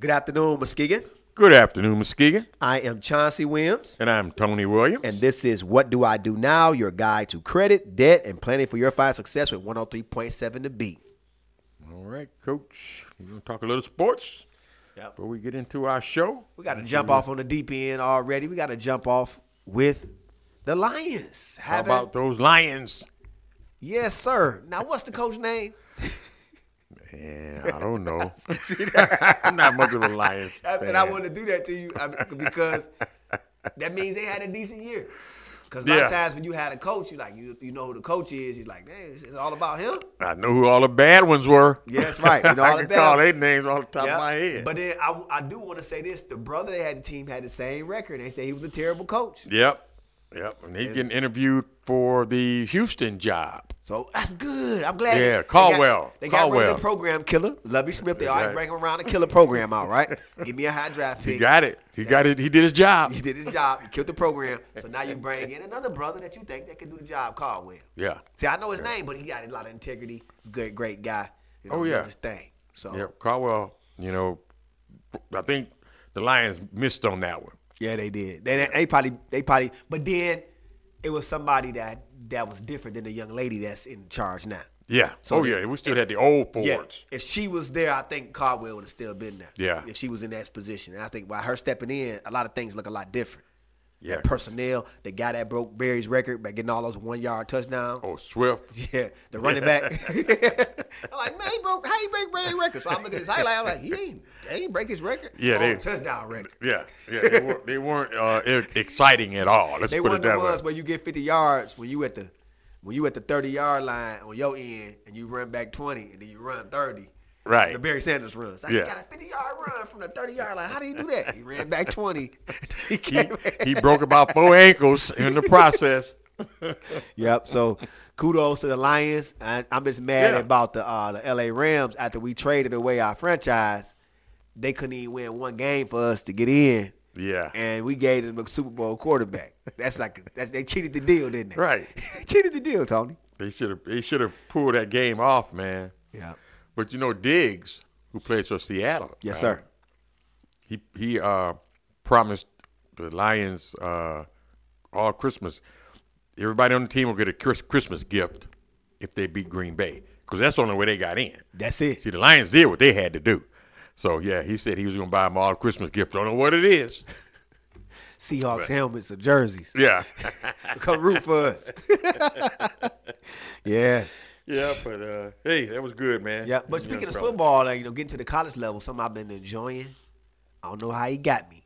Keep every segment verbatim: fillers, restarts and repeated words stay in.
Good afternoon, Muskegon. Good afternoon, Muskegon. I am Chauncey Williams. And I'm Tony Williams. And this is What Do I Do Now, your guide to credit, debt, and planning for your financial success with one oh three point seven The Beat. All right, Coach. We're going to talk a little sports Yep. before we get into our show. We got to jump off on the deep end already. We got to jump off with the Lions. How Having- about those Lions? Yes, sir. Now, what's the coach's name? Yeah, I don't know. I'm not much of a Lions That's fan. what I wanted to do that to you I mean, because that means they had a decent year. Because a lot Yeah. of times when you had a coach, you like you you know who the coach is. He's like, man, it's all about him. I know who all the bad ones were. Yeah, that's right. You know, all I the can bad call ones. their names off the top Yeah. of my head. But then I, I do want to say this: the brother that had the team had the same record. They say he was a terrible coach. Yep. Yep. And he's getting interviewed for the Houston job. So that's good. I'm glad. Yeah, they- Caldwell. They got, they got rid of Caldwell. the program killer, Lovie Smith. They always Right. bring him around the killer program out, right? Give me a high draft pick. He got it. He got it. He did his job. He did his job. He killed the program. So now you bring in another brother that you think that can do the job, Caldwell. Yeah. See, I know his name, but he got a lot of integrity. He's a great, great guy. You know, Oh, he yeah. does his thing. So Yep. Caldwell, you know, I think the Lions missed on that one. yeah, they did. They, they probably, they probably, but then it was somebody that that was different than the young lady that's in charge now. Yeah. So oh, the- yeah. We still had the old Yeah, forwards. if she was there, I think Caldwell would have still been there. Yeah. If she was in that position. And I think by her stepping in, a lot of things look a lot different. Yeah. That personnel, the guy that broke Barry's record by getting all those one-yard touchdowns. Oh, Swift. Yeah, the running back. I'm like, man, he broke, how he break Barry's record? So I'm looking at his highlight, I'm like, he ain't, they ain't break his record. Yeah, oh, they- touchdown record. Yeah. Yeah. They, were, they weren't uh, e- exciting at all. Let's They put one it of the that ones way. where you get fifty yards when you at the when you at the thirty-yard line on your end and you run back twenty and then you run thirty. Right. The Barry Sanders runs. Like, Yeah. He got a fifty-yard run from the thirty-yard line. How did he do that? He ran back twenty. he He, came he broke about four ankles in the process. Yep. So kudos to the Lions. I, I'm just mad Yeah. about the uh, the L A Rams after we traded away our franchise. They couldn't even win one game for us to get in, Yeah. and we gave them a Super Bowl quarterback. That's like that's they cheated the deal, didn't they? Right. They cheated the deal, Tony. They should have. They should have pulled that game off, man. Yeah. But you know, Diggs, who plays for Seattle. Yes, uh, sir. He he uh, promised the Lions uh, all Christmas. Everybody on the team will get a Chris- Christmas gift if they beat Green Bay, because that's the only way they got in. That's it. See, the Lions did what they had to do. So yeah, he said he was going to buy them all a Christmas gift. Don't know what it is. Seahawks helmets or jerseys. Yeah. Come root for us. yeah. Yeah, but uh, hey, that was good, man. Yeah. But You speaking know, of brother. football, like, you know, getting to the college level, something I've been enjoying. I don't know how he got me.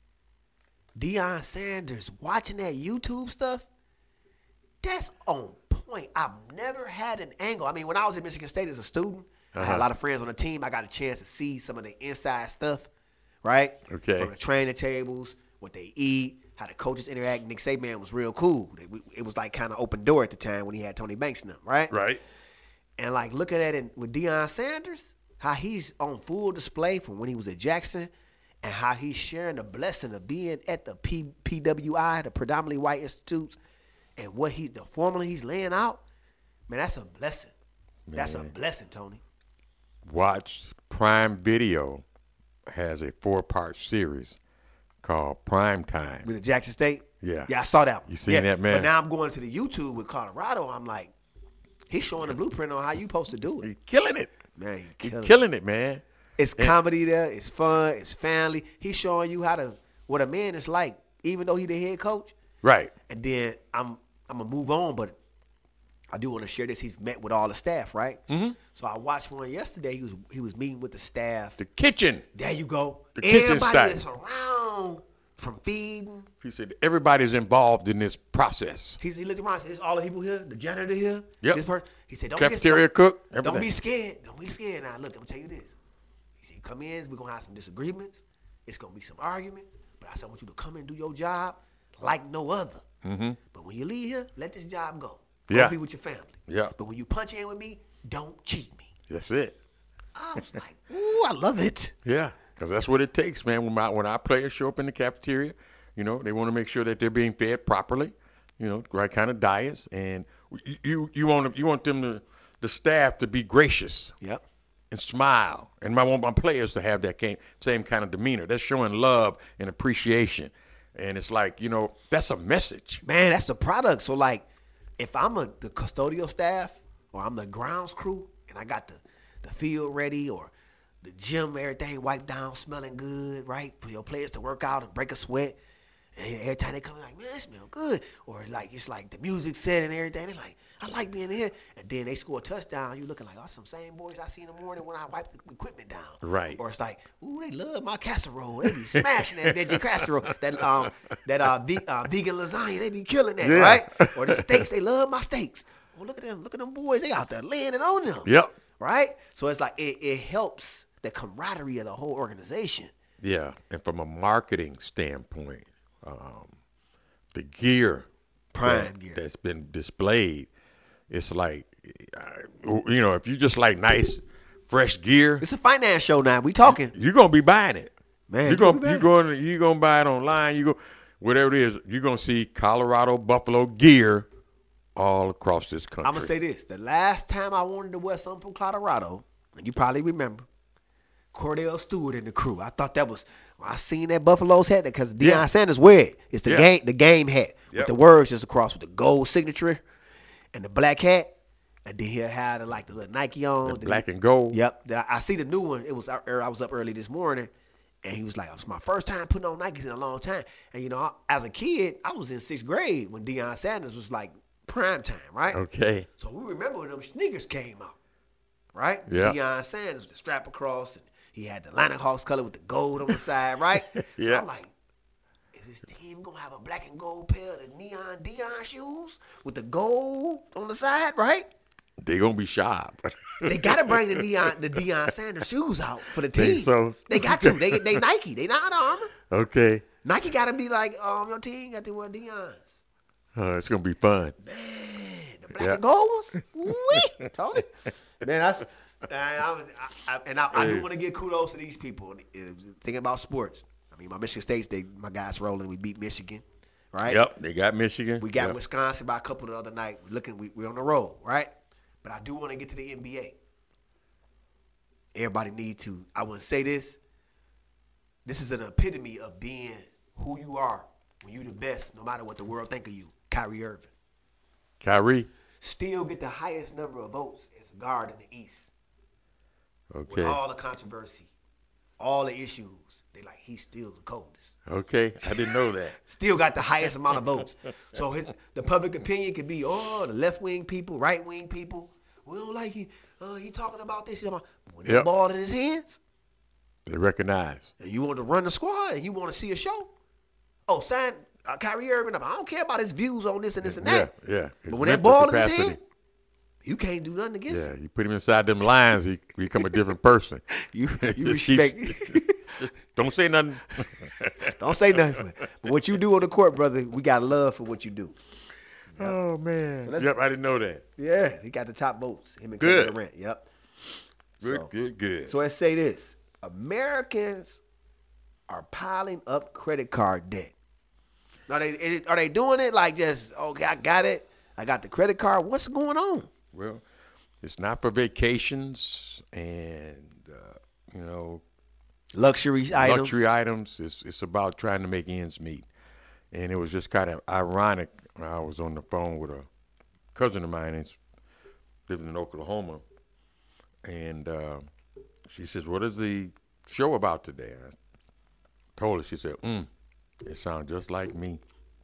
Deion Sanders, watching that YouTube stuff, that's on point. I've never had an angle. I mean, when I was at Michigan State as a student, I had Uh-huh. a lot of friends on the team. I got a chance to see some of the inside stuff, right? Okay. From the training tables, what they eat, how the coaches interact. Nick Saban was real cool. It, it was like kind of open door at the time when he had Tony Banks and them, right? Right. And like looking at it with Deion Sanders, how he's on full display from when he was at Jackson, and how he's sharing the blessing of being at the P, PWI, the predominantly white institutes, and what he the formula he's laying out, man, that's a blessing. That's a Man. blessing, Tony. Watch Prime Video has a four-part series called Prime Time. With the Jackson State? Yeah. Yeah, I saw that one. You seen yeah. that, man? But now I'm going to the YouTube with Colorado. I'm like, he's showing the blueprint on how you supposed to do it. He's killing it. Man, he He's killing it. killing it, man. It's comedy there. It's fun. It's family. He's showing you how to what a man is like, even though he the head coach. Right. And then I'm I'm gonna move on, but I do want to share this. He's met with all the staff, right? Mm-hmm. So I watched one yesterday. He was he was meeting with the staff. The kitchen. There you go. The kitchen Everybody staff. is around from feeding. He said everybody's involved in this process. He's, he looked around. and said, "There's all the people here. The janitor here. Yep. This person." He said, "Don't Cafeteria get, cook, Don't, don't everything. be scared. Don't be scared. Now look, I'm gonna tell you this. He said, you come in. We're gonna have some disagreements. It's gonna be some arguments. But I said, I want you to come and do your job like no other. Mm-hmm. But when you leave here, let this job go. Go Yeah. be with your family. Yeah. But when you punch in with me, don't cheat me." That's it. I was like, "Ooh, I love it." Yeah, because that's what it takes, man. When my when our players show up in the cafeteria, you know, they want to make sure that they're being fed properly, you know, right kind of diets, and you you, you want you want them to the staff to be gracious. Yep. and smile. And I want my players to have that same kind of demeanor. That's showing love and appreciation. And it's like, you know, that's a message. Man, that's the product. So, like, if I'm a, the custodial staff or I'm the grounds crew and I got the, the field ready or the gym, everything wiped down, smelling good, right, for your players to work out and break a sweat. And every time they come in, like, man, it smell good. Or, like, it's like the music set and everything. They're like, I like being here. And then they score a touchdown. You looking like, oh, some same boys I see in the morning when I wipe the equipment down. Right. Or it's like, ooh, they love my casserole. They be smashing that veggie casserole. That um that uh, ve- uh vegan lasagna, they be killing that, Yeah. right? Or the steaks, they love my steaks. Well, look at them. Look at them boys. They out there laying it on them. Yep. Right? So it's like, it, it helps the camaraderie of the whole organization. Yeah. And from a marketing standpoint, um, the gear, Prime that, gear. that's been displayed, it's like, uh, you know, if you just like nice, fresh gear, It's a finance show now. We talking. you're gonna be buying it. Man, you're you gonna be you buying going you gonna buy it online. You go whatever it is. You're gonna see Colorado Buffalo gear all across this country. I'm going to say this. The last time I wanted to wear something from Colorado, and you probably remember, Cordell Stewart and the crew. I thought that was, I seen that Buffalo's hat because Deion Yeah. Sanders wear it. It's the Yeah. game the game hat with Yep. the words just across with the gold signature and the black hat. And then he'll have the, like the little Nike on. The black and gold. Yep. The- I see the new one. It was I I was up early this morning, and he was like, "It's my first time putting on Nikes in a long time." And you know, I- as a kid, I was in sixth grade when Deion Sanders was like prime time, right? Okay. So we remember when them sneakers came out, right? Yeah. Deion Sanders with the strap across, and he had the Atlantic Hawks color with the gold on the side, right? So Yeah. I'm like, is this team gonna have a black and gold pair of the neon Deion shoes with the gold on the side, right? They gonna be sharp. They gotta bring the Deion the Deion Sanders shoes out for the Think team. so? They got to. They they Nike. They not Under Armour. Okay. Nike gotta be like, um, your team got to wear Deion's. Uh, it's gonna be fun. Man, the black Yeah. and gold ones. Wee, told you. Man, that's. And I, I, I, and I, I do Hey. want to give kudos to these people. Thinking about sports. I mean, my Michigan State's, they my guys rolling. We beat Michigan, right? Yep. They got Michigan. We got Yep. Wisconsin by a couple the other night. We're looking. We, we're on the road, right? But I do want to get to the N B A. Everybody need to. I wouldn't say this. This is an epitome of being who you are when you're the best, no matter what the world think of you. Kyrie Irving Kyrie. still get the highest number of votes as a guard in the East. Okay. With all the controversy, all the issues, they like he's still the coldest. Okay. I didn't know that. Still got the highest amount of votes. So his, the public opinion could be, oh, the left wing people, right wing people. We don't like he. Uh, he talking about this. He talking about, when the Yep. ball in his hands, They recognize. and you want to run the squad, and you want to see a show. Oh, sign uh, Kyrie Irving up. I don't care about his views on this and this and Yeah. that. Yeah. His But when that mental ball in his capacity. hand, you can't do nothing against Yeah, it. you put him inside them lines, he become a different person. You you Just keep- respect. Just don't say nothing. Don't say nothing. But what you do on the court, brother, we got love for what you do. Oh man. let's- Yep, I didn't know that. Yeah, he got the top votes. Him and Good. Kevin Durant. Yep. Good, So- good, good. So let's say this: Americans are piling up credit card debt. Are they are they doing it like just okay? I got it. I got the credit card. What's going on? Well, it's not for vacations and uh, you know Luxury items. luxury items. It's it's about trying to make ends meet. And it was just kind of ironic. I was on the phone with a cousin of mine who's living in Oklahoma, and uh, she says, "What is the show about today?" I told her. She said, "Mm, it sounds just like me."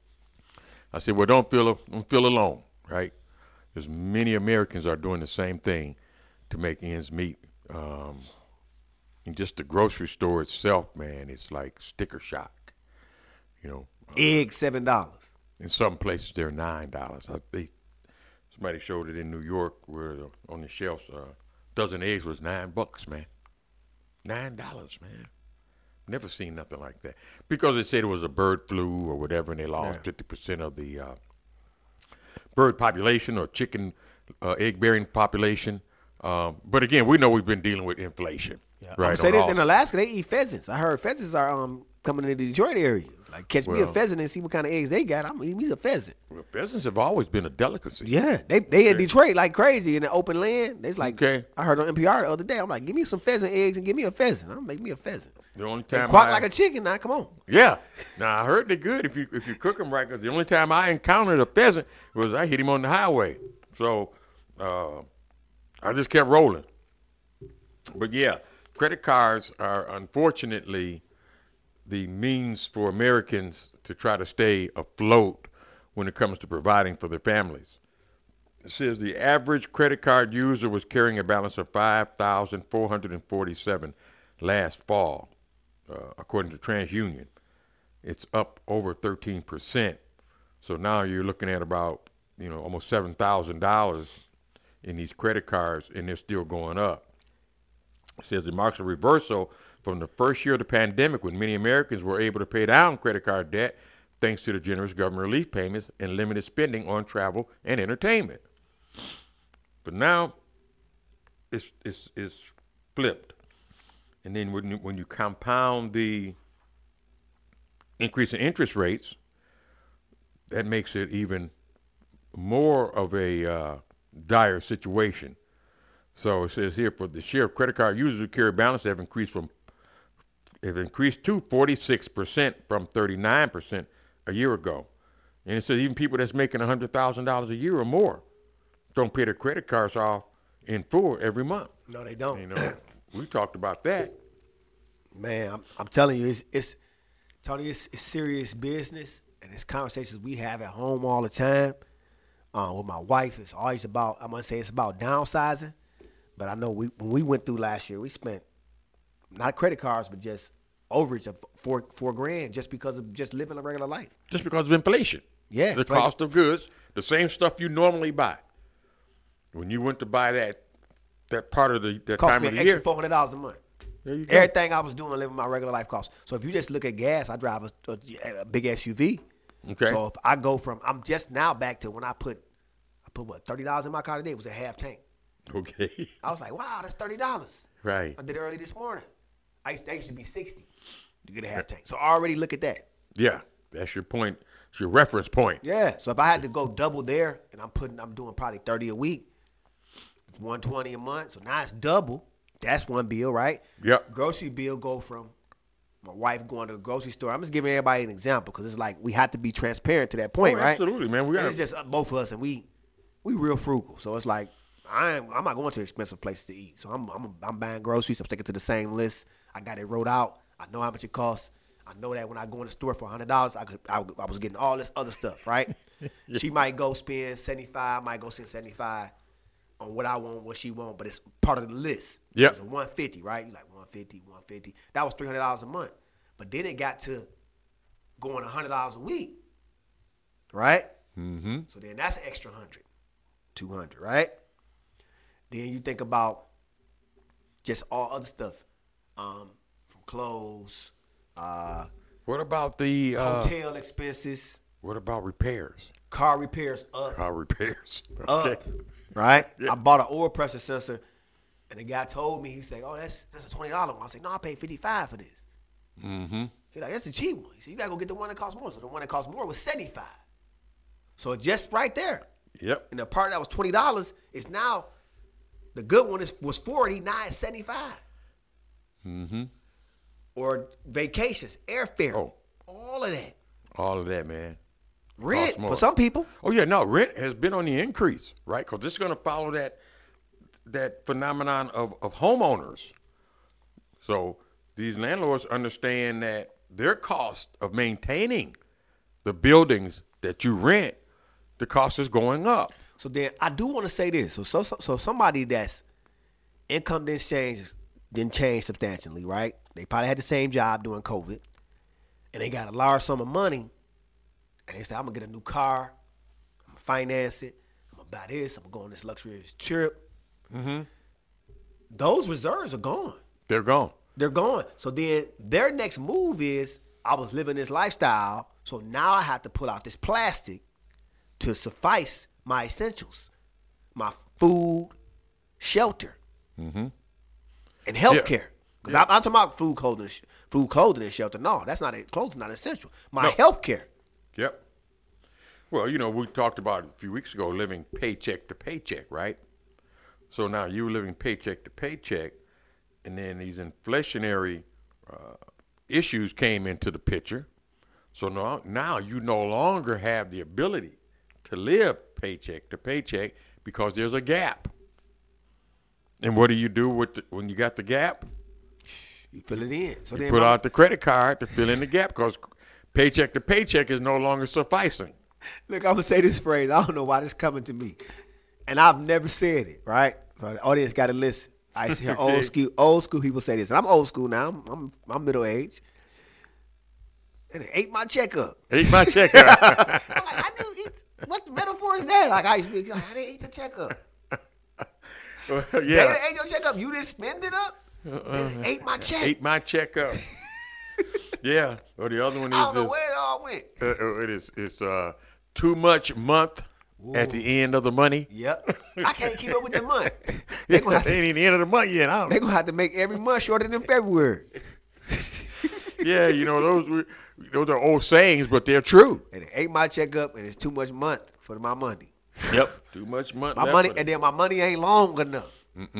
I said, "Well, don't feel don't feel alone, right? Because many Americans are doing the same thing to make ends meet." Um, and just the grocery store itself, man, it's like sticker shock. You know, Egg seven dollars. in some places they're nine dollars. I they somebody showed it in New York where the, on the shelves, a uh, dozen eggs was nine bucks, man. Nine dollars, man. Never seen nothing like that. Because they said it was a bird flu or whatever, and they lost fifty percent of the uh, bird population or chicken uh, egg bearing population. Um, but again, we know we've been dealing with inflation. Yeah. Right. I'm say on this all- in Alaska, they eat pheasants. I heard pheasants are um coming to the Detroit area. Like Like, catch me a Well- pheasant and see what kind of eggs they got. I'm gonna eat me a pheasant. Well, pheasants have always been a delicacy. Yeah, they they in Detroit like crazy in the open land. They's like, Okay. I heard on N P R the other day. I'm like, give me some pheasant eggs and give me a pheasant. I'll make me a pheasant. The only They time quack I, like a chicken. Now, come on. yeah. Now I heard they're good if you if you cook them right. Cause the only time I encountered a pheasant was I hit him on the highway. So uh, I just kept rolling. But yeah, credit cards are unfortunately the means for Americans to try to stay afloat when it comes to providing for their families. It says the average credit card user was carrying a balance of five thousand four hundred forty-seven last fall, uh, according to TransUnion. It's up over thirteen percent. So now you're looking at about, you know, almost seven thousand dollars in these credit cards, and they're still going up. It says it marks a reversal from the first year of the pandemic when many Americans were able to pay down credit card debt thanks to the generous government relief payments and limited spending on travel and entertainment. But now it's, it's, it's flipped. And then when you, when you compound the increase in interest rates, that makes it even more of a uh, dire situation. So it says here, for the share of credit card users who carry balance have increased from have increased to forty-six percent from thirty-nine percent a year ago. And it says even people that's making one hundred thousand dollars a year or more don't pay their credit cards off in full every month. No, they don't. You know, we talked about that. Man, I'm, I'm telling you, it's it's Tony, it's, it's serious business, and it's conversations we have at home all the time. Uh, with my wife, it's always about, I'm gonna say it's about downsizing. But I know we when we went through last year, we spent not credit cards, but just overage of four four grand just because of just living a regular life. Just because of inflation. Yeah, The inflation. cost of goods, the same stuff you normally buy. When you went to buy that that part of the that Cost time me of an the extra year, four hundred dollars a month. there you go. Everything I was doing, living my regular life cost. So if you just look at gas, I drive a, a, a big S U V. Okay. So if I go from, I'm just now back to when I put, I put what thirty dollars in my car today. It was a half tank. Okay. I was like, wow, that's thirty dollars. Right. I did it early this morning. I used to, I used to be sixty to get a half tank. So I already look at that. Yeah, that's your point. It's your reference point. Yeah. So if I had to go double there, and I'm putting, I'm doing probably thirty a week. It's one twenty a month. So now it's double. That's one bill, right? Yep. Grocery bill go from my wife going to the grocery store. I'm just giving everybody an example because it's like we have to be transparent to that point, Oh, right? absolutely, man. We And gotta- it's just uh, both of us, and we we real frugal. So it's like I am, I'm not going to expensive places to eat. So I'm I'm I'm buying groceries. I'm sticking to the same list. I got it wrote out. I know how much it costs. I know that when I go in the store for one hundred dollars, I could I, I was getting all this other stuff, right? She might go spend seventy-five, might go spend seventy-five on what I want, what she want, but it's part of the list. Yep. It's a one fifty, right? You like one fifty, one fifty. That was three hundred dollars a month. But then it got to going one hundred dollars a week, right? Mm-hmm. So then that's an extra one hundred, two hundred, right? Then you think about just all other stuff, um, from clothes, uh, What about the uh, hotel expenses, what about repairs? car repairs up, Car repairs. up, Okay. right? I bought an oil pressure sensor, and the guy told me, he said, "Oh, that's that's a twenty dollar one." I said, "No, I paid fifty-five for this." Mm-hmm. He's like, "That's a cheap one." He said, "You gotta go get the one that costs more." So the one that costs more was seventy-five. So just right there, Yep. and the part that was twenty dollars is now the good one is was forty, now it's seventy-five. Mm-hmm. Or vacations, airfare, Oh. all of that. All of that, man. Rent Costs more. for some people. Oh yeah, no, rent has been on the increase, right? Because this is going to follow that that phenomenon of, of homeowners. So these landlords understand that their cost of maintaining the buildings that you rent, the cost is going up. So then I do want to say this. So so so, so somebody that's income didn't change didn't change substantially, right? They probably had the same job during COVID, and they got a large sum of money, and they said, "I'm gonna get a new car, I'm gonna finance it, I'm gonna buy this, I'm gonna go on this luxurious trip." Mm-hmm. Those reserves are gone. They're gone. They're gone. So then their next move is, I was living this lifestyle, so now I have to pull out this plastic to suffice my essentials, my food, shelter, Mm-hmm. and health care. Because Yeah. I'm, I'm talking about food, clothing, sh- food, clothing, and shelter. No, that's not it. Clothing not essential. My No. health care. Yep. Well, you know, we talked about a few weeks ago living paycheck to paycheck, right? So now you're living paycheck to paycheck, and then these inflationary uh, issues came into the picture. So now, now you no longer have the ability to live paycheck to paycheck because there's a gap. And what do you do with the, when you got the gap? You fill it in. So You then put my- out the credit card to fill in the gap because paycheck to paycheck is no longer sufficing. Look, I'm gonna say this phrase. I don't know why this coming to me, and I've never said it. Right? So the audience got to listen. I used to hear old school, old school people say this, and I'm old school now. I'm, I'm, I'm middle age. And they ate my check up. Ate my check out. I'm like, I didn't eat. What metaphor is that? Like I used to be like, I didn't eat your check up. Well, They yeah. done ate your check up. You didn't spend it up. They ate my check. Ate my check up. Yeah. Or the other one I is don't know this, where it all went. uh, uh, it is it's uh too much month at the end of the money. Yep. I can't keep up with the month. They They gonna have to, ain't even the end of the month yet. I they don't. gonna have to make every month shorter than February. Yeah, you know those were- those are old sayings, but they're true. And they ate my check up, and it's too much month for my money. Yep. Too much month. My left money, for the- and then my money ain't long enough.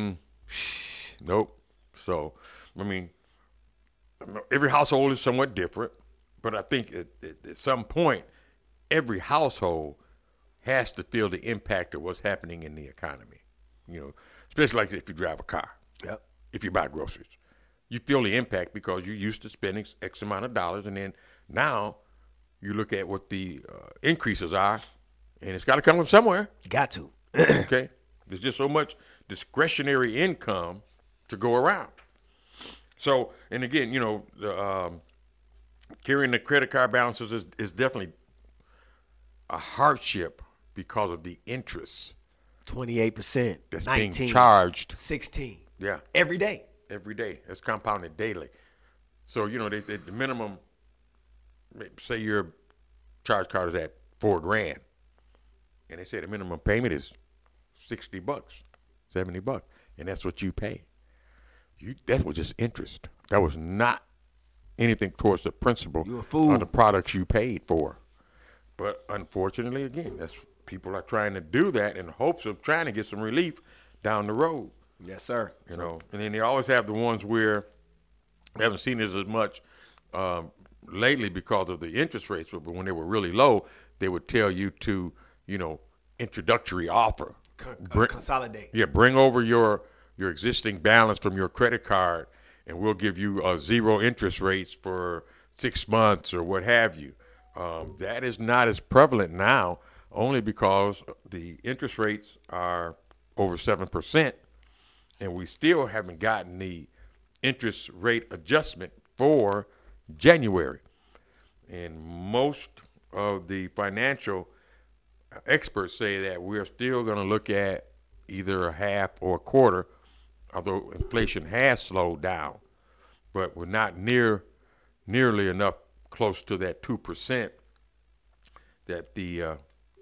Nope. So, I mean, every household is somewhat different, but I think at, at, at some point, every household has to feel the impact of what's happening in the economy. You know, especially like if you drive a car, Yep. if you buy groceries, you feel the impact because you're used to spending X amount of dollars, and then now you look at what the uh, increases are, and it's got to come from somewhere. You got to. Okay, there's just so much discretionary income to go around. So, and again, you know, the, um, carrying the credit card balances is, is definitely a hardship because of the interest twenty-eight percent. that's nineteen, being charged. sixteen. Yeah, Every day. every day. It's compounded daily. So, you know, they, they, the minimum, say your charge card is at four grand, and they say the minimum payment is sixty bucks, seventy bucks, and that's what you pay. You that was just interest. That was not anything towards the principal You a fool. of the products you paid for. But unfortunately, again, that's people are trying to do that in hopes of trying to get some relief down the road. Yes, sir. You know, and then they always have the ones where I haven't seen this as much um, lately because of the interest rates, but when they were really low, they would tell you to, you know, introductory offer. Con- uh, Bring- consolidate. Yeah, bring over your your existing balance from your credit card, and we'll give you uh, zero interest rates for six months or what have you. Um, that is not as prevalent now, only because the interest rates are over seven percent, and we still haven't gotten the interest rate adjustment for January. And most of the financial experts say that we're still going to look at either a half or a quarter, although inflation has slowed down, but we're not near nearly enough close to that two percent that the uh,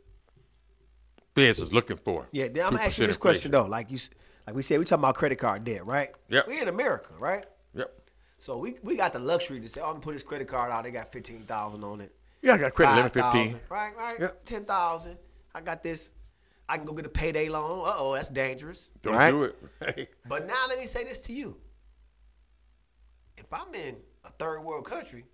Feds is looking for. Yeah, then I'm gonna ask you two percent this question inflation. though. Like you, s- like we said, we talking about credit card debt, right? Yep. We in America, right? Yep. So we we got the luxury to say, oh, I'm gonna put this credit card out. They got fifteen thousand on it. Yeah, I got credit limit five fifteen. thousand, Right, right. Yep. Ten thousand. I got this. I can go get a payday loan. Uh oh, that's dangerous. Don't right? do it. But now let me say this to you. If I'm in a third world country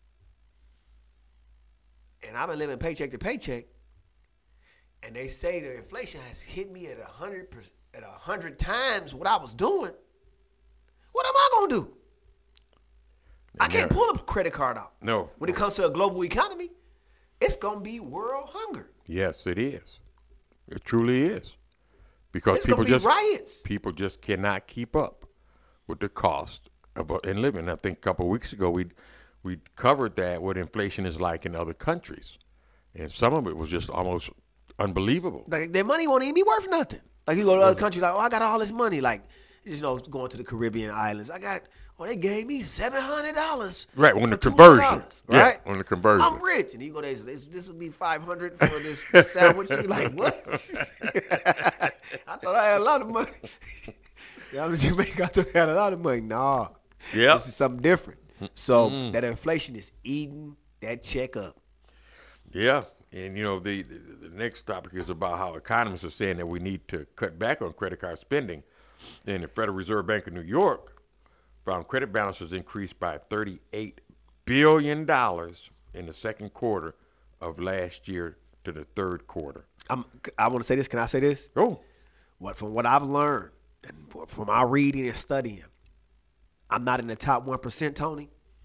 and I've been living paycheck to paycheck, and they say the inflation has hit me at a hundred percent, at a hundred times what I was doing, what am I gonna do? I can't Yeah. pull a credit card out. No. When it comes to a global economy, it's gonna be world hunger. Yes, it is. It truly is. Because It's people gonna be just riots. people just cannot keep up with the cost of uh, in living. I think a couple of weeks ago we we covered that what inflation is like in other countries, and some of it was just almost unbelievable. Like their money won't even be worth nothing. Like you go to other countries, like, oh, I got all this money. Like, you know, going to the Caribbean islands, I got, oh, they gave me seven hundred dollars. Right, on the conversion. Yeah, right? on the conversion. I'm rich, and you go there. This this will be five hundred for this sandwich. You be like, what? I thought I had a lot of money. Yeah, I'm in Jamaica. I thought I had a lot of money. Nah, Yeah. This is something different. So mm. that inflation is eating that check up. Yeah. And, you know, the, the, the next topic is about how economists are saying that we need to cut back on credit card spending. And the Federal Reserve Bank of New York found credit balances increased by thirty-eight billion dollars in the second quarter of last year to the third quarter. I'm, I want to say this. Can I say this? Oh. What, from what I've learned and from our reading and studying, I'm not in the top one percent, Tony.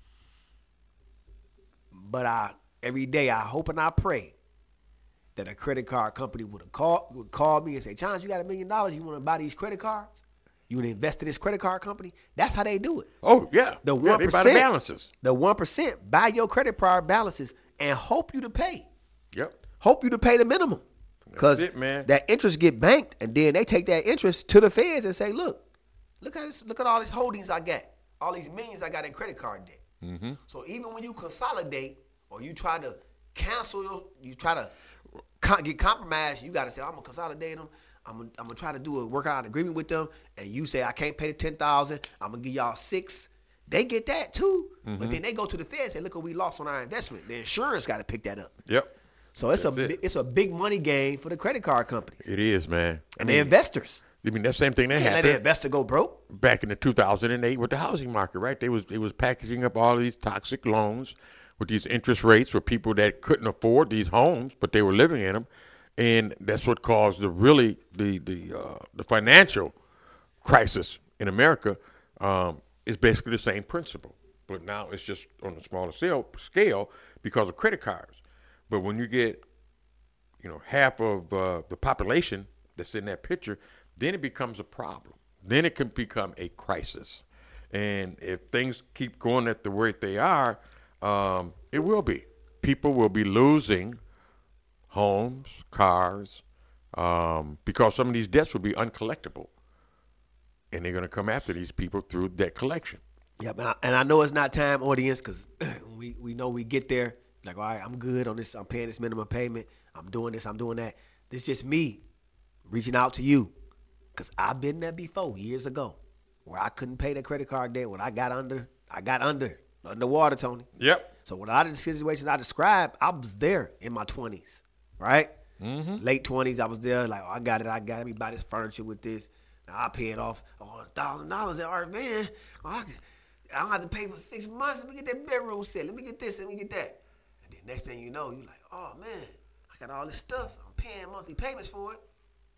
But I every day I hope and I pray that a credit card company would have called would call me and say, Chance, you got a million dollars. You want to buy these credit cards? You want to invest in this credit card company? That's how they do it. Oh, yeah. The yeah, one percent, they buy the balances. The one percent buy your credit card balances and hope you to pay. Yep. Hope you to pay the minimum. Because that interest get banked, and then they take that interest to the feds and say, look, look at this, look at all these holdings I got, all these millions I got in credit card debt. Mm-hmm. So even when you consolidate or you try to cancel, your, you try to con- get compromised, you got to say, I'm going to consolidate them. I'm going I'm to try to do a work out an agreement with them. And you say, I can't pay the ten thousand dollars. I'm going to give y'all six. They get that too. Mm-hmm. But then they go to the feds and say, look what we lost on our investment. The insurance got to pick that up. Yep. So it's That's a it. it's a big money game for the credit card companies. It is, man. And I mean, the investors. I mean, that same thing that Can't happened. let the investor go broke. Back in the two thousand eight with the housing market, right? They was they was packaging up all of these toxic loans with these interest rates for people that couldn't afford these homes, but they were living in them, and that's what caused the really the the uh, the financial crisis in America. Um, is basically the same principle, but now it's just on a smaller scale, scale because of credit cards. But when you get, you know, half of uh, the population that's in that picture, then it becomes a problem. Then it can become a crisis. And if things keep going at the rate they are, um, it will be. People will be losing homes, cars, um, because some of these debts will be uncollectible. And they're going to come after these people through debt collection. Yeah, and I, and I know it's not time, audience, because we, we know we get there. Like, all right, I'm good on this. I'm paying this minimum payment. I'm doing this. I'm doing that. This is just me reaching out to you, because I've been there before years ago where I couldn't pay the credit card debt. When I got under, I got under, underwater, Tony. Yep. So when a lot of the situations I described, I was there in my twenties, right? Mm-hmm. Late twenties, I was there. Like, oh, I got it. I got it. Let me buy this furniture with this. Now I pay it off. Oh, one thousand dollars at R Van. Oh, I, I don't have to pay for six months. Let me get that bedroom set. Let me get this. Let me get that. And then next thing you know, you're like, oh, man, I got all this stuff. I'm paying monthly payments for it.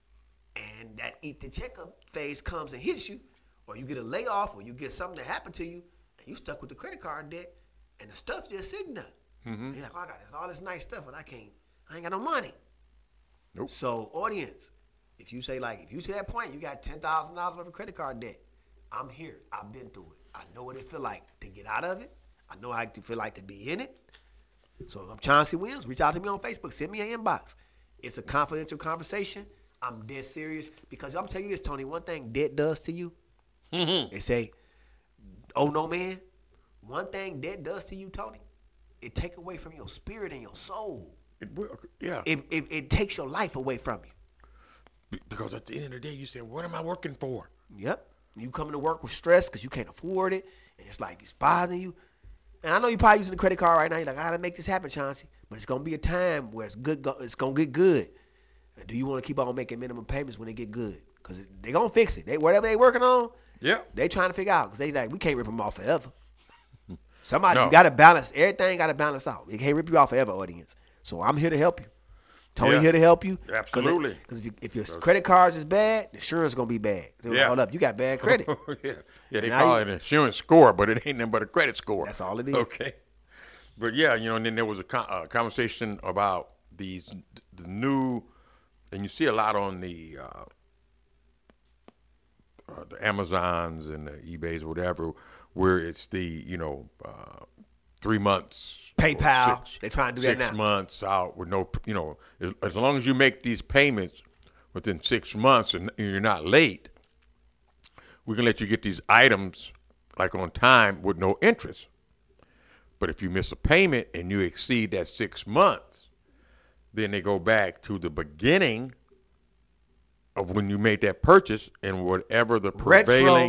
And that eat the checkup phase comes and hits you, or you get a layoff, or you get something that happened to you, and you stuck with the credit card debt, and the stuff just sitting there. Mm-hmm. You're like, oh, I got this, all this nice stuff, and I can't, I ain't got no money. Nope. So, audience, if you say, like, if you to that point, you got ten thousand dollars worth of credit card debt, I'm here. I've been through it. I know what it feel like to get out of it. I know how it feel like to be in it. So I'm Chauncey Williams. Reach out to me on Facebook. Send me an inbox. It's a confidential conversation. I'm dead serious because I'm telling you this, Tony. One thing debt does to you, mm-hmm. they say, "Oh no, man." One thing debt does to you, Tony, it take away from your spirit and your soul. It will, yeah. It, it it takes your life away from you. Because at the end of the day, you say, "What am I working for?" Yep. You coming to work with stress because you can't afford it, and it's like it's bothering you. And I know you're probably using the credit card right now. You're like, I gotta make this happen, Chauncey. But it's gonna be a time where it's good. Go- it's gonna get good. And do you want to keep on making minimum payments when they get good? Because they gonna fix it. They whatever they working on. Yeah. They trying to figure out because they like we can't rip them off forever. Somebody no. you gotta balance. Everything gotta balance out. They can't rip you off forever, audience. So I'm here to help you. Tony yeah. here to help you. Absolutely. Because if, you, if your credit cards is bad, the insurance is going to be bad. They're yeah. like, hold up, you got bad credit. yeah, yeah. They call you, it an insurance score, but it ain't nothing but a credit score. That's all it is. Okay. But yeah, you know, and then there was a con- uh, conversation about these the new, and you see a lot on the uh, uh, the Amazons and the eBays or whatever, where it's the you know uh, three months. PayPal, six, they're trying to do that now. Six months out with no, you know, as, as long as you make these payments within six months and you're not late, we can let you get these items like on time with no interest. But if you miss a payment and you exceed that six months, then they go back to the beginning of when you made that purchase and whatever the prevailing Retro.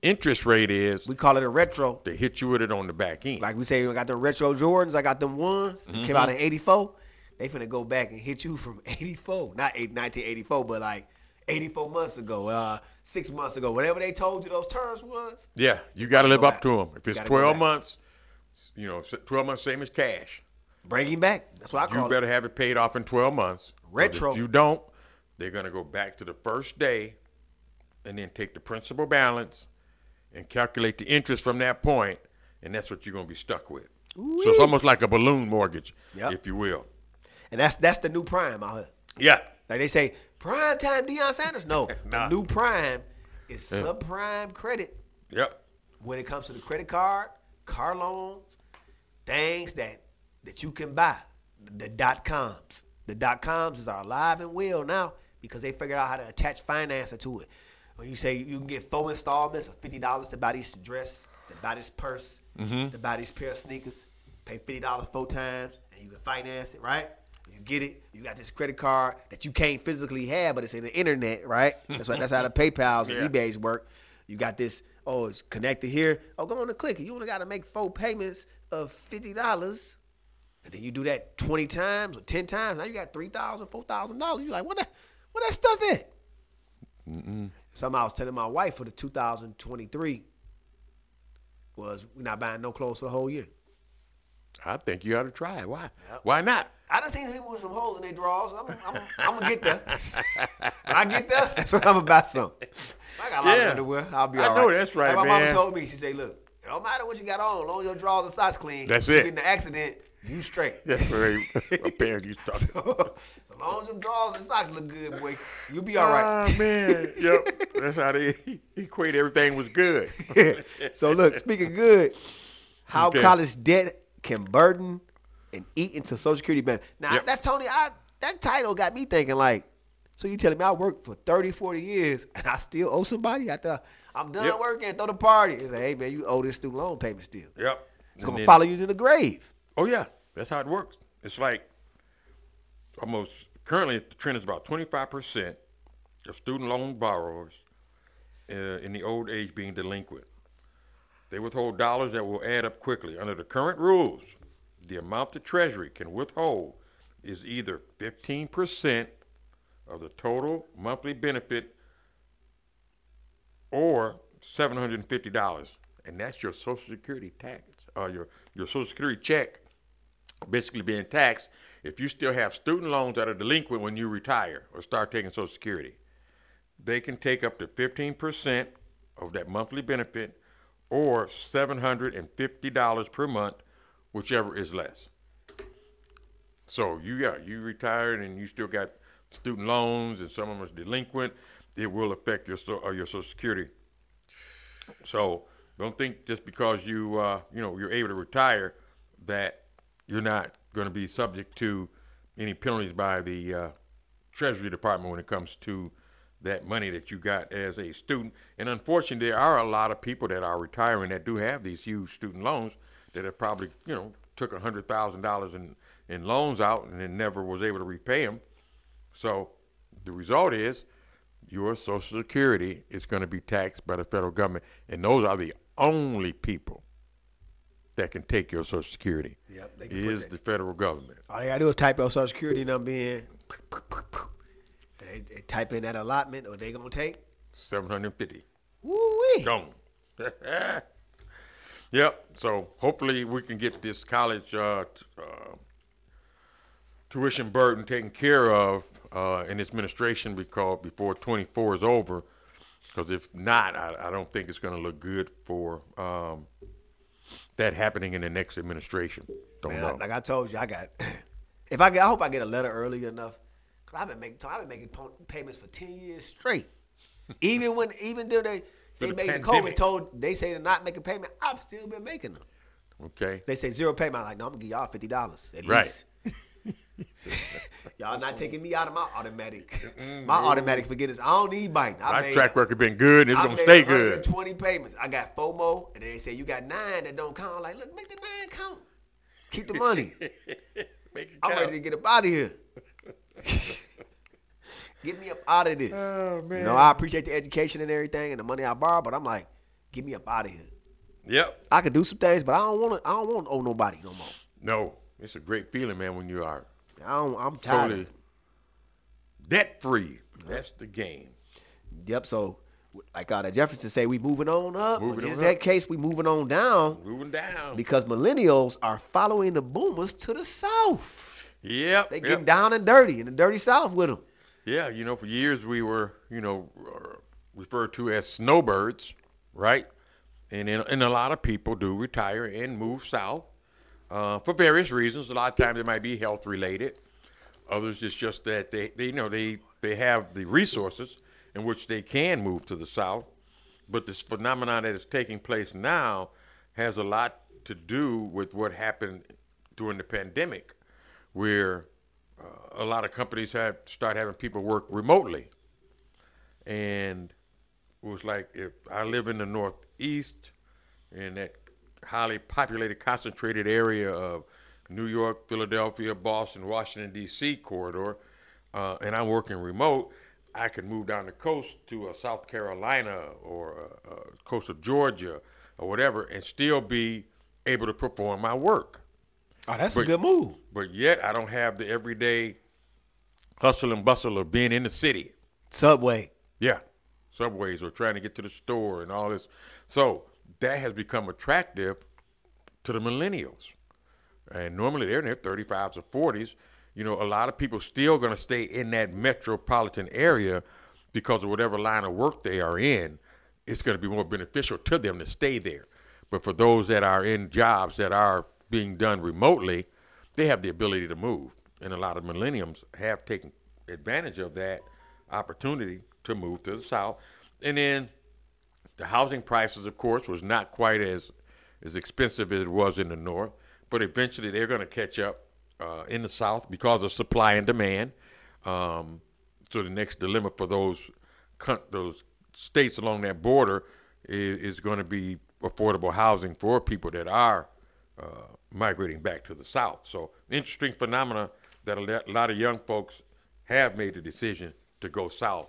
interest rate is, We call it a retro. they hit you with it on the back end. Like we say, we got them retro Jordans. I got them ones. They Mm-hmm. came out in eighty-four. They finna go back and hit you from eighty-four. Not eight, nineteen eighty-four, but like eighty-four months ago, uh, six months ago. Whatever they told you those terms was. Yeah, you got to live go up back. to them. If it's Gotta go twelve back. months, you know, twelve months same as cash. Bring him back. That's what I call You it. better have it paid off in twelve months. 'Cause Retro. If you don't, they're going to go back to the first day and then take the principal balance and calculate the interest from that point, and that's what you're going to be stuck with. Ooh-wee. So it's almost like a balloon mortgage, Yep. if you will. And that's that's the new prime out here. Yeah. Like they say, prime time Deion Sanders. No, Nah. the new prime is subprime credit Yep. when it comes to the credit card, car loans, things that that you can buy. The dot coms. The dot coms is alive and well now because they figured out how to attach financing to it. When you say you can get four installments of fifty dollars to buy this dress, to buy this purse, to buy this pair of sneakers, pay fifty dollars four times, and you can finance it, right? You get it. You got this credit card that you can't physically have, but it's in the internet, right? That's what, that's how the PayPal's and Yeah. eBay's work. You got this. Oh, it's connected here. Oh, go on and click it. You only got to make four payments of fifty dollars, and then you do that twenty times or ten times. Now you got three thousand, four thousand dollars. You're like, what that? What that stuff at? Mm-mm. Something I was telling my wife for the two thousand twenty-three was we're not buying no clothes for the whole year. I think you ought to try it. Why? Yep. Why not? I done seen people with some holes in their drawers. I'm, I'm, I'm gonna get there. When I get there, that's when I'm about some. I got a lot Yeah. of underwear. I'll be I all know right. that's right, like my man. mama told me, she said, "Look, it don't matter what you got on, as long as your drawers and socks clean. That's you it. Get in the accident, you straight. That's what my parents used to talk about. As long as your drawers and socks look good, boy, you'll be all right." Ah, man. Yep. That's how they equate everything was good. So look, speaking good, how Okay. college debt can burden and eat into Social Security benefits. Now Yep. that's Tony. I that title got me thinking like, so you telling me I worked for thirty, forty years and I still owe somebody after I'm done Yep. working, throw the party. It's like, hey man, you owe this student loan payment still. Yep. It's And gonna then- follow you to the grave. Oh yeah, that's how it works. It's like almost currently the trend is about twenty-five percent of student loan borrowers uh, in the old age being delinquent. They withhold dollars that will add up quickly. Under the current rules, the amount the Treasury can withhold is either fifteen percent of the total monthly benefit or seven hundred fifty dollars, and that's your Social Security tax, uh, your your Social Security check, basically being taxed if you still have student loans that are delinquent when you retire or start taking Social Security. They can take up to fifteen percent of that monthly benefit or seven hundred fifty dollars per month, whichever is less. So you got you retired and you still got student loans and some of them are delinquent, it will affect your so- uh, your Social Security. So don't think just because you uh, you know you're able to retire that you're not going to be subject to any penalties by the uh, Treasury Department when it comes to that money that you got as a student. And unfortunately, there are a lot of people that are retiring that do have these huge student loans that have probably you know took a hundred thousand dollars in in loans out and then never was able to repay them. So the result is your Social Security is going to be taxed by the federal government, and those are the only people that can take your Social Security. Yep, they can put is that- the federal government. All they gotta do is type your Social Security number in. And they, they type in that allotment or they gonna take. seven hundred fifty. Woo-wee. Gone. Yep. So hopefully we can get this college uh, t- uh, tuition burden taken care of uh, in this administration because before twenty-four is over. Because if not, I, I don't think it's going to look good for um, that happening in the next administration. Don't Man, know. like I told you, I got. If I get, I hope I get a letter early enough. Cause I've been making, I've been making po- payments for ten years straight. even when, even though they they the made the pandemic. COVID told they say to not make a payment, I've still been making them. Okay. They say zero payment. I'm like, no, I'm gonna give y'all fifty dollars at Right. least. Y'all not taking me out of my automatic. My automatic forgiveness. I don't need biting. I My made, track record been good, and it's I going to made stay good. twenty payments. I got four more, and they say you got nine that don't count. I'm like, look, make the nine count. Keep the money. Make it I'm count. ready to get up out of here. Get me up out of this. Oh, man. You know, I appreciate the education and everything and the money I borrow, but I'm like, get me up out of here. Yep. I can do some things, but I don't want to. I don't want to owe nobody no more. No, it's a great feeling, man, when you are I don't. I'm tired. totally of it. debt free. That's the game. Yep. So, like uh, the Jefferson say, we moving on up. Moving in on that up. case, we moving on down Moving down. because millennials are following the boomers to the south. Yep. They yep. getting down and dirty in the dirty south with them. Yeah, you know, for years we were, you know, uh, referred to as snowbirds, right? And and, and a lot of people do retire and move south uh, for various reasons. A lot of times it might be health related. Others it's just that they, they you know they they have the resources in which they can move to the south. But this phenomenon that is taking place now has a lot to do with what happened during the pandemic, where uh, a lot of companies had start having people work remotely. And it was like, if I live in the Northeast, in that highly populated, concentrated area of New York, Philadelphia, Boston, Washington, D C corridor, uh, and I'm working remote, I could move down the coast to uh, South Carolina or uh, uh, coast of Georgia or whatever and still be able to perform my work. Oh, that's But- a good move. But yet I don't have the everyday hustle and bustle of being in the city. Subway. Yeah, subways or trying to get to the store and all this. So that has become attractive to the millennials. And normally they're in their thirty-fives or forties. You know, a lot of people still going to stay in that metropolitan area because of whatever line of work they are in. It's going to be more beneficial to them to stay there. But for those that are in jobs that are being done remotely, they have the ability to move. And a lot of millennials have taken advantage of that opportunity to move to the south. And then the housing prices, of course, was not quite as as expensive as it was in the north, but eventually they're going to catch up uh, in the south because of supply and demand. Um, so the next dilemma for those con- those states along that border is, is going to be affordable housing for people that are uh, migrating back to the south. So interesting phenomena that a le- a lot of young folks have made the decision to go south.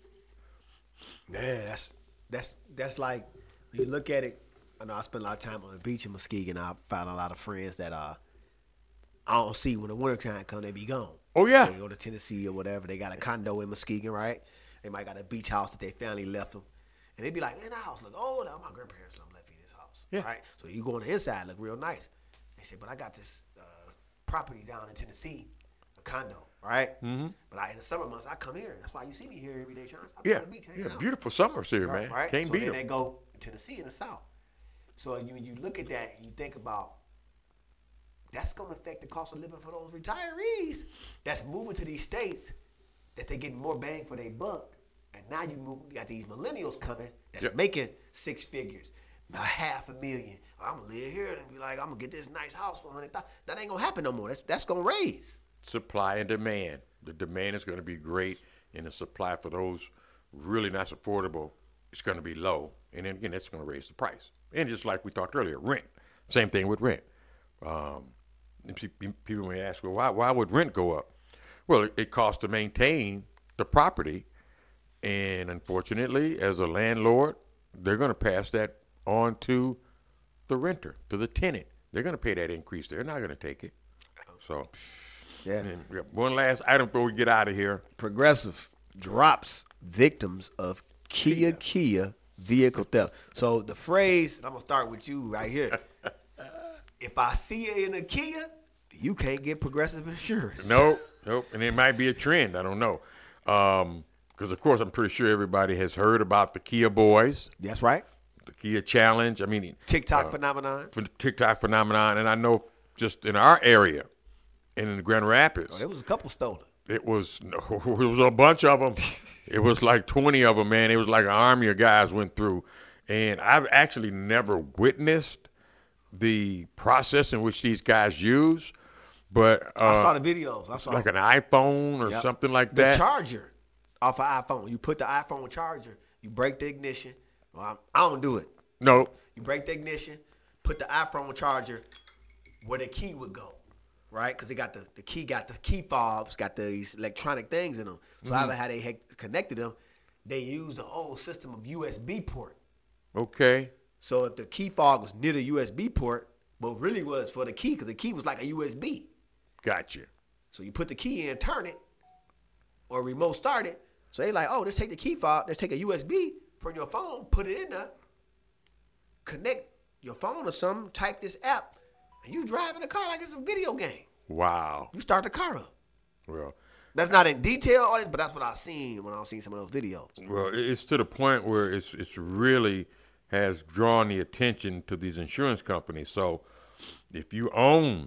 Yeah, that's that's that's like when you look at it. I know I spent a lot of time on the beach in Muskegon. I found a lot of friends that uh I don't see when the winter time come. They be gone. Oh, yeah. They go to Tennessee or whatever. They got a condo in Muskegon, right? They might got a beach house that their family left them, and they be like, "Man, that house look old. My grandparents left me this house, Yeah. right?" So you go on the inside, look real nice. They say, "But I got this uh, property down in Tennessee, a condo, right? Mm-hmm. But I, in the summer months, I come here. That's why you see me here every day, Chance. I be Yeah, on the beach hanging yeah, out. beautiful summers here, Right, man. right? Can't so beat then them. they go to Tennessee in the South. So you you look at that and you think about that's going to affect the cost of living for those retirees that's moving to these states that they getting more bang for their buck. And now you move, you got these millennials coming that's Yep. making six figures, a half a million. I'm gonna live here and be like, I'm gonna get this nice house for a hundred thousand. That ain't gonna happen no more. That's that's gonna raise. Supply and demand. The demand is going to be great, and the supply for those really not affordable is going to be low. And then again, that's going to raise the price. And just like we talked earlier, rent. Same thing with rent. Um, and pe- people may ask, well, why why would rent go up? Well, it, it costs to maintain the property, and unfortunately, as a landlord, they're going to pass that on to the renter, to the tenant. They're going to pay that increase. They're not going to take it. So, Yeah. and we got one last item before we get out of here. Progressive drops victims of Kia Kia vehicle theft. So the phrase, and I'm gonna start with you right here. If I see you in a Kia, you can't get Progressive insurance. Nope, nope. And it might be a trend. I don't know. Um, because of course I'm pretty sure everybody has heard about the Kia Boys, That's right. the Kia Challenge. I mean, TikTok uh, phenomenon. for the TikTok phenomenon, and I know just in our area, and in Grand Rapids, Oh, there was a couple stolen. it was no, it was a bunch of them. It was like twenty of them, man. It was like an army of guys went through, and I've actually never witnessed the process in which these guys use, but uh, I saw the videos. I saw like an iPhone or Yep. something like the that. charger off an iPhone. You put the iPhone charger, you break the ignition. Well, I'm- I don't do it. No, You break the ignition, put the iPhone charger where the key would go, right? Because it got the, the key, got the key fobs, got these electronic things in them. So Mm-hmm. however how they had connected them, they used the old system of U S B port. Okay. So if the key fob was near the U S B port, but really was for the key, because the key was like a U S B. Gotcha. So you put the key in, turn it, or remote start it. So they like, oh, let's take the key fob, let's take a U S B from your phone, put it in there, connect your phone or something, type this app, and you driving the car like it's a video game. Wow. You start the car up. Well, That's not in detail, all this, but that's what I've seen when I've seen some of those videos. well, it's to the point where it's it's really has drawn the attention to these insurance companies. So if you own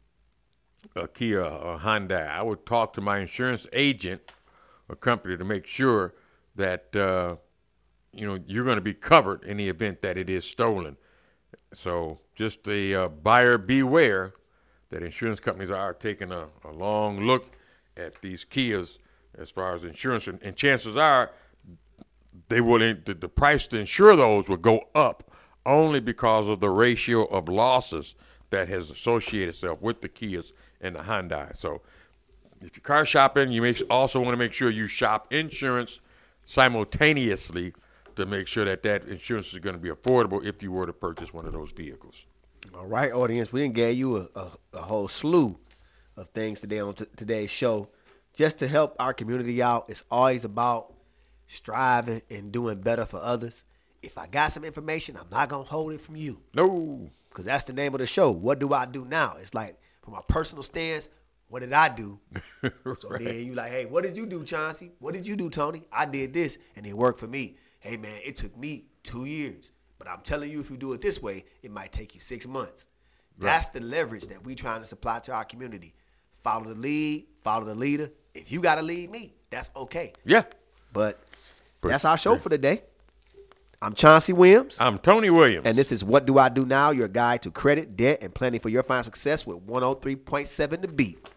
a Kia or Hyundai, I would talk to my insurance agent or company to make sure that uh, you know you're going to be covered in the event that it is stolen. So just a uh, buyer beware that insurance companies are taking a, a long look at these Kias as far as insurance, and, and chances are they will the, the price to insure those will go up only because of the ratio of losses that has associated itself with the Kias and the Hyundai. So if you're car shopping, you may also want to make sure you shop insurance simultaneously to make sure that that insurance is going to be affordable if you were to purchase one of those vehicles. All right, audience, we didn't gave you a, a, a whole slew of things today on t- today's show just to help our community out. It's always about striving and doing better for others. If I got some information, I'm not going to hold it from you. No. Because that's the name of the show. What do I do now? It's like, from a personal stance, what did I do? Right. So then you like, hey, what did you do, Chauncey? What did you do, Tony? I did this, and it worked for me. Hey, man, it took me two years. But I'm telling you, if you do it this way, it might take you six months. Right. That's the leverage that we trying to supply to our community. Follow the lead, follow the leader. If you got to lead me, that's okay. Yeah. But, but that's our show yeah. for today. I'm Chauncey Williams. I'm Tony Williams. And this is What Do I Do Now, your guide to credit, debt, and planning for your financial success with one oh three point seven The Beat.